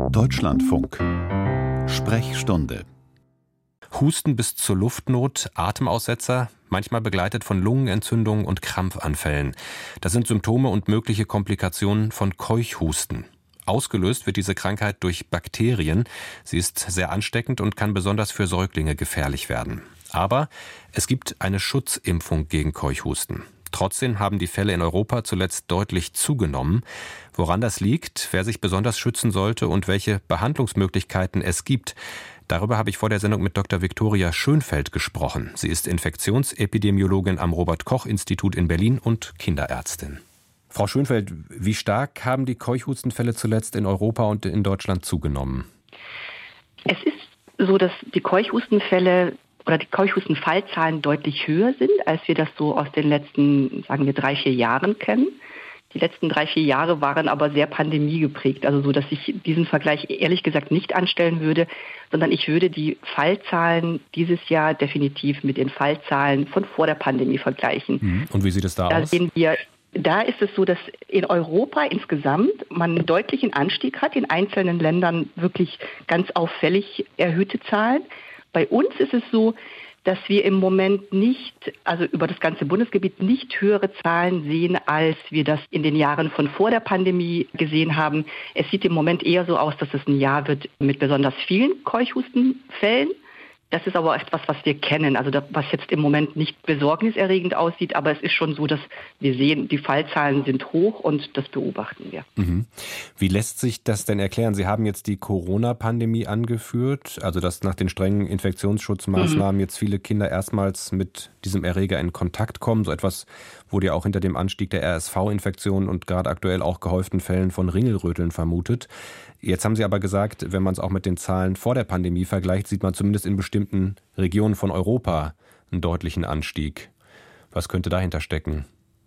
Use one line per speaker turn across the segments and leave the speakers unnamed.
Deutschlandfunk. Sprechstunde.
Husten bis zur Luftnot, Atemaussetzer, manchmal begleitet von Lungenentzündungen und Krampfanfällen. Das sind Symptome und mögliche Komplikationen von Keuchhusten. Ausgelöst wird diese Krankheit durch Bakterien. Sie ist sehr ansteckend und kann besonders für Säuglinge gefährlich werden. Aber es gibt eine Schutzimpfung gegen Keuchhusten. Trotzdem haben die Fälle in Europa zuletzt deutlich zugenommen. Woran das liegt, wer sich besonders schützen sollte und welche Behandlungsmöglichkeiten es gibt, darüber habe ich vor der Sendung mit Dr. Viktoria Schönfeld gesprochen. Sie ist Infektionsepidemiologin am Robert-Koch-Institut in Berlin und Kinderärztin. Frau Schönfeld, wie stark haben die Keuchhustenfälle zuletzt in Europa und in Deutschland zugenommen?
Es ist so, dass die Keuchhustenfälle oder die Keuchhustenfallzahlen deutlich höher sind, als wir das so aus den letzten, sagen wir, 3-4 Jahren kennen. Die letzten 3-4 Jahre waren aber sehr pandemiegeprägt, also so, dass ich diesen Vergleich ehrlich gesagt nicht anstellen würde, sondern ich würde die Fallzahlen dieses Jahr definitiv mit den Fallzahlen von vor der Pandemie vergleichen.
Und wie sieht es da aus?
Da ist es so, dass in Europa insgesamt man einen deutlichen Anstieg hat, in einzelnen Ländern wirklich ganz auffällig erhöhte Zahlen. Bei uns ist es so, dass wir im Moment nicht, also über das ganze Bundesgebiet, nicht höhere Zahlen sehen, als wir das in den Jahren von vor der Pandemie gesehen haben. Es sieht im Moment eher so aus, dass es ein Jahr wird mit besonders vielen Keuchhustenfällen. Das ist aber etwas, was wir kennen, also was jetzt im Moment nicht besorgniserregend aussieht, aber es ist schon so, dass wir sehen, die Fallzahlen sind hoch und das beobachten wir.
Wie lässt sich das denn erklären? Sie haben jetzt die Corona-Pandemie angeführt, also dass nach den strengen Infektionsschutzmaßnahmen jetzt viele Kinder erstmals mit diesem Erreger in Kontakt kommen. So etwas wurde ja auch hinter dem Anstieg der RSV-Infektionen und gerade aktuell auch gehäuften Fällen von Ringelröteln vermutet. Jetzt haben Sie aber gesagt, wenn man es auch mit den Zahlen vor der Pandemie vergleicht, sieht man zumindest in bestimmten Regionen von Europa einen deutlichen Anstieg. Was könnte dahinter stecken?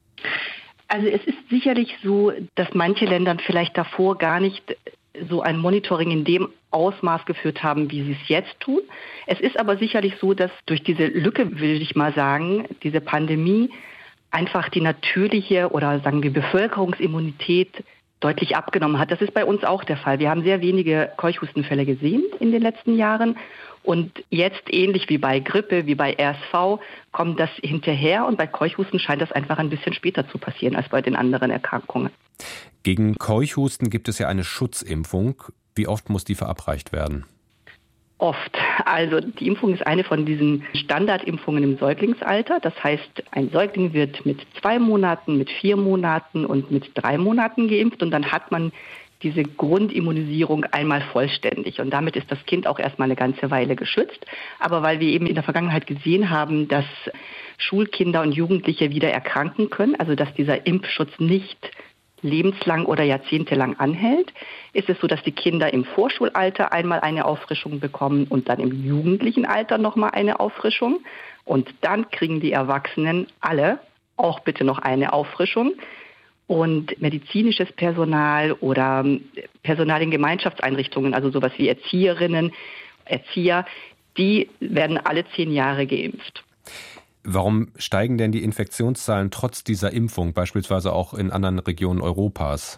Also es ist sicherlich so, dass manche Länder vielleicht davor gar nicht so ein Monitoring in dem Ausmaß geführt haben, wie sie es jetzt tun. Es ist aber sicherlich so, dass durch diese Lücke, will ich mal sagen, diese Pandemie einfach die natürliche oder sagen wir Bevölkerungsimmunität deutlich abgenommen hat. Das ist bei uns auch der Fall. Wir haben sehr wenige Keuchhustenfälle gesehen in den letzten Jahren. Und jetzt, ähnlich wie bei Grippe, wie bei RSV, kommt das hinterher. Und bei Keuchhusten scheint das einfach ein bisschen später zu passieren als bei den anderen Erkrankungen.
Gegen Keuchhusten gibt es ja eine Schutzimpfung. Wie oft muss die verabreicht werden?
Oft. Also die Impfung ist eine von diesen Standardimpfungen im Säuglingsalter. Das heißt, ein Säugling wird mit 2 Monaten, mit 4 Monaten und mit 3 Monaten geimpft und dann hat man diese Grundimmunisierung einmal vollständig. Und damit ist das Kind auch erstmal eine ganze Weile geschützt. Aber weil wir eben in der Vergangenheit gesehen haben, dass Schulkinder und Jugendliche wieder erkranken können, also dass dieser Impfschutz nicht lebenslang oder jahrzehntelang anhält, ist es so, dass die Kinder im Vorschulalter einmal eine Auffrischung bekommen und dann im jugendlichen Alter nochmal eine Auffrischung. Und dann kriegen die Erwachsenen alle auch bitte noch eine Auffrischung. Und medizinisches Personal oder Personal in Gemeinschaftseinrichtungen, also sowas wie Erzieherinnen, Erzieher, die werden alle 10 Jahre geimpft.
Warum steigen denn die Infektionszahlen trotz dieser Impfung, beispielsweise auch in anderen Regionen Europas?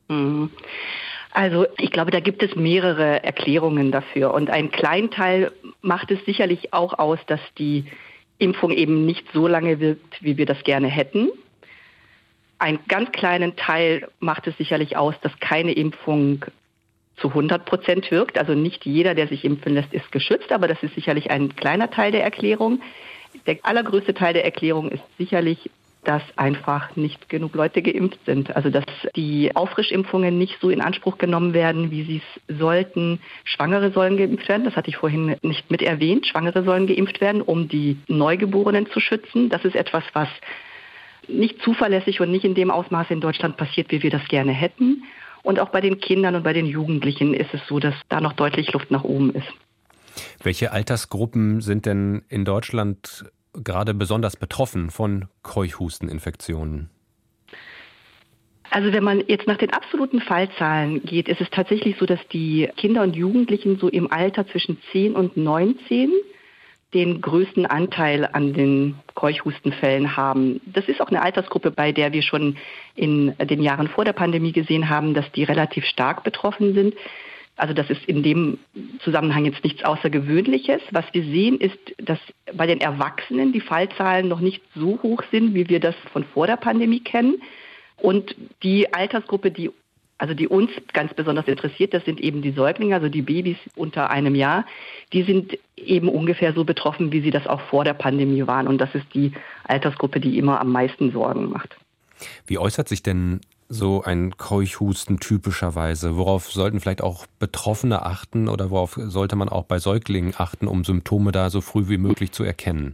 Also ich glaube, da gibt es mehrere Erklärungen dafür. Und ein Kleinteil macht es sicherlich auch aus, dass die Impfung eben nicht so lange wirkt, wie wir das gerne hätten. Einen ganz kleinen Teil macht es sicherlich aus, dass keine Impfung zu 100% wirkt. Also nicht jeder, der sich impfen lässt, ist geschützt, aber das ist sicherlich ein kleiner Teil der Erklärung. Der allergrößte Teil der Erklärung ist sicherlich, dass einfach nicht genug Leute geimpft sind. Also dass die Auffrischimpfungen nicht so in Anspruch genommen werden, wie sie es sollten. Schwangere sollen geimpft werden, das hatte ich vorhin nicht mit erwähnt. Schwangere sollen geimpft werden, um die Neugeborenen zu schützen. Das ist etwas, was nicht zuverlässig und nicht in dem Ausmaße in Deutschland passiert, wie wir das gerne hätten. Und auch bei den Kindern und bei den Jugendlichen ist es so, dass da noch deutlich Luft nach oben ist.
Welche Altersgruppen sind denn in Deutschland gerade besonders betroffen von Keuchhusteninfektionen?
Also wenn man jetzt nach den absoluten Fallzahlen geht, ist es tatsächlich so, dass die Kinder und Jugendlichen so im Alter zwischen 10 und 19 den größten Anteil an den Keuchhustenfällen haben. Das ist auch eine Altersgruppe, bei der wir schon in den Jahren vor der Pandemie gesehen haben, dass die relativ stark betroffen sind. Also das ist in dem Zusammenhang jetzt nichts Außergewöhnliches. Was wir sehen, ist, dass bei den Erwachsenen die Fallzahlen noch nicht so hoch sind, wie wir das von vor der Pandemie kennen. Und die Altersgruppe, die uns ganz besonders interessiert, das sind eben die Säuglinge, also die Babys unter einem Jahr, die sind eben ungefähr so betroffen, wie sie das auch vor der Pandemie waren. Und das ist die Altersgruppe, die immer am meisten Sorgen macht.
Wie äußert sich denn so ein Keuchhusten typischerweise? Worauf sollten vielleicht auch Betroffene achten oder worauf sollte man auch bei Säuglingen achten, um Symptome da so früh wie möglich zu erkennen?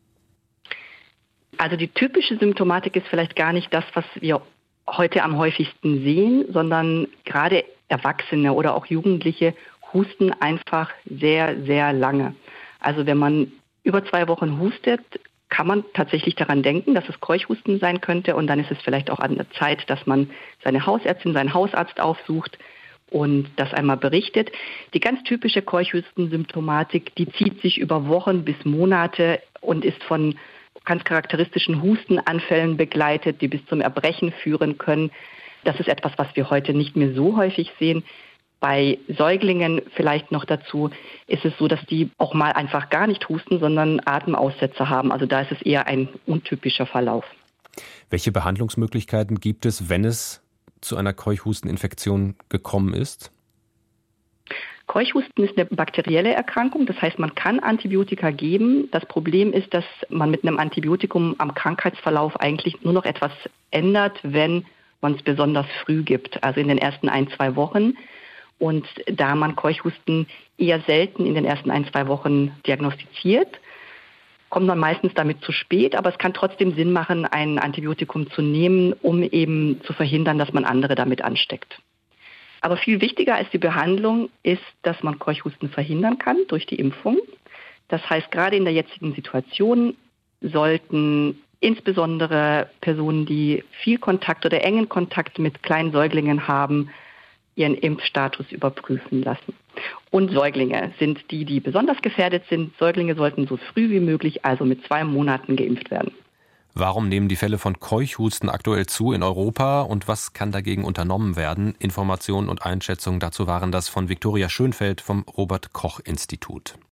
Also die typische Symptomatik ist vielleicht gar nicht das, was wir heute am häufigsten sehen, sondern gerade Erwachsene oder auch Jugendliche husten einfach sehr, sehr lange. Also wenn man über 2 Wochen hustet, kann man tatsächlich daran denken, dass es Keuchhusten sein könnte, und dann ist es vielleicht auch an der Zeit, dass man seine Hausärztin, seinen Hausarzt aufsucht und das einmal berichtet. Die ganz typische Keuchhustensymptomatik, die zieht sich über Wochen bis Monate und ist von ganz charakteristischen Hustenanfällen begleitet, die bis zum Erbrechen führen können. Das ist etwas, was wir heute nicht mehr so häufig sehen. Bei Säuglingen vielleicht noch dazu ist es so, dass die auch mal einfach gar nicht husten, sondern Atemaussetzer haben. Also da ist es eher ein untypischer Verlauf.
Welche Behandlungsmöglichkeiten gibt es, wenn es zu einer Keuchhusteninfektion gekommen ist?
Keuchhusten ist eine bakterielle Erkrankung, das heißt, man kann Antibiotika geben. Das Problem ist, dass man mit einem Antibiotikum am Krankheitsverlauf eigentlich nur noch etwas ändert, wenn man es besonders früh gibt, also in den ersten 1-2 Wochen. Und da man Keuchhusten eher selten in den ersten 1-2 Wochen diagnostiziert, kommt man meistens damit zu spät, aber es kann trotzdem Sinn machen, ein Antibiotikum zu nehmen, um eben zu verhindern, dass man andere damit ansteckt. Aber viel wichtiger als die Behandlung ist, dass man Keuchhusten verhindern kann durch die Impfung. Das heißt, gerade in der jetzigen Situation sollten insbesondere Personen, die viel Kontakt oder engen Kontakt mit kleinen Säuglingen haben, ihren Impfstatus überprüfen lassen. Und Säuglinge sind die besonders gefährdet sind. Säuglinge sollten so früh wie möglich, also mit 2 Monaten, geimpft werden.
Warum nehmen die Fälle von Keuchhusten aktuell zu in Europa und was kann dagegen unternommen werden? Informationen und Einschätzungen dazu waren das von Viktoria Schönfeld vom Robert-Koch-Institut.